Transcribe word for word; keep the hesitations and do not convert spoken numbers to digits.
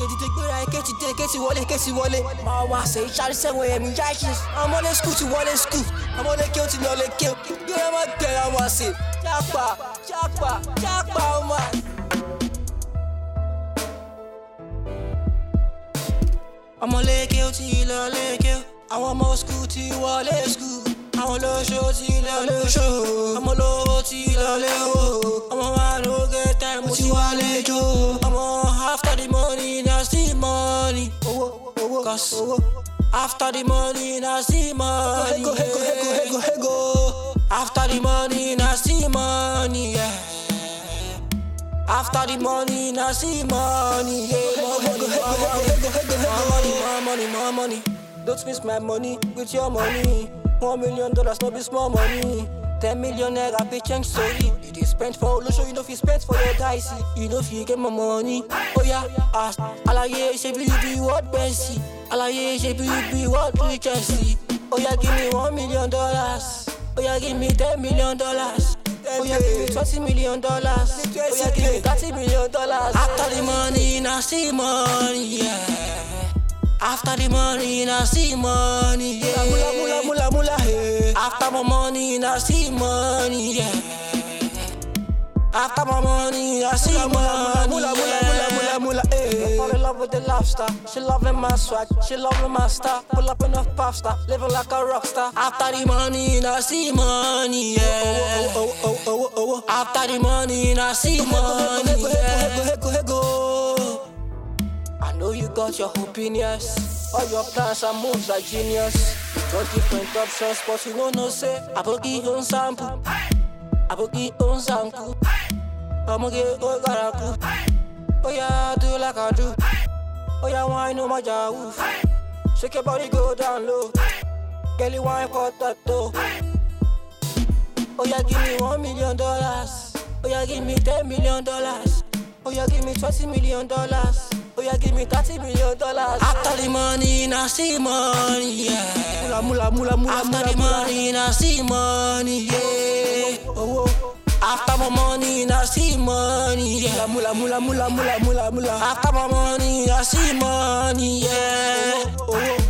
dìde gbéra ike ti dé ike ti wọlé ike ti wọlé. Máa wá ṣe ìṣàlẹ̀ sẹ́wọ̀n ẹ̀mí jáìsìs. Ọmọlé skul ti wọlé skul. Ọmọlé kí ó ti lọ lé kí ó. Gbéra máa gbẹ̀rẹ̀ àwọn àṣẹ. Jápa jápa jápa ọmọ. Ọmọlé kí ó ti lọ lé kí ó. Àwọn ọmọ skul ti wọlé skul. Àwọn olóṣó ti lọ lóṣó. Ọmọ olówó ti lọ lé owó. Ọmọ wa no get time mo ti wálé jó. Ọmọ after the money na still money. Owó owó cause owó. After the money na still money. Hego hego hego hego hego. After the money na still money. Yeah. After the money na still money. Yeah. More money, more money, more money, more money, more money. Don't miss my money with your money. One million dollars, no be small money. Ten million naira, pay change story. You dey spend for Olosho, you know if you spend for your guys. You know if you get my money. Oh yeah, ask. Alaye, she be be what Bessie. Alaye, she be be what Chelsea. Oh yeah, give me one million dollars. Oh yeah, give me ten million dollars. Oh yeah, give me twenty million dollars. Oh yeah, give me thirty million dollars. After the money, now see money, yeah. After the money, now see money, yeah. Mula, mula, mula, mula, hey. After my money, now see money, yeah. After my money, I see money, mula, mula, mula, mula, mula, mula, hey. Fall in love with the lobster. She loving my swag, she loving my style. Pull up in a pop star, living like a rock star. After the money, I see money, yeah. Oh, oh, oh, oh, oh, oh. After the money, I see money, yeah. I know you got your opinions. All your plans and moves are genius. Got different options, but you know no say. I boogie on sample. I boogie on sample. I'ma get all garaku. Oh yeah, do like I do. Oh yeah, wine on my jaw. Shake your body, go down low. Girlie wine for that though. Oh yeah, give me one million dollars. Oh yeah, give me ten million dollars. Oh yeah, give me twenty million dollars. Oh yeah, give me thirty million dollars. After the money, now see money, yeah. Mula, mula, mula, mula. After the money, now see money, yeah. Oh, oh. After my money, now see money, yeah. Mula, mula, mula, mula, mula, mula. After my money, I see money, yeah. Oh, oh.